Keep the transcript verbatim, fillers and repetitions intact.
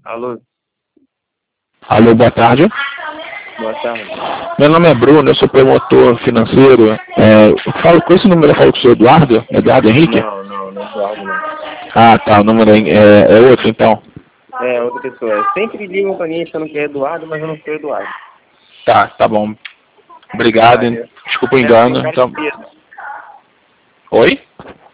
Alô? Alô, boa tarde. Boa tarde. Meu nome é Bruno, eu sou promotor financeiro. É, eu falo com esse número, eu falo com o senhor Eduardo, Eduardo Henrique? Não, não, não é Eduardo, não. Ah, tá, o número é, é, é outro, então. É, outra pessoa. Sempre ligam pra mim achando que é Eduardo, mas eu não sou Eduardo. Tá, tá bom. Obrigado, hein? Valeu. Desculpa o É, meu engano. cara é Então... Pedro. Oi?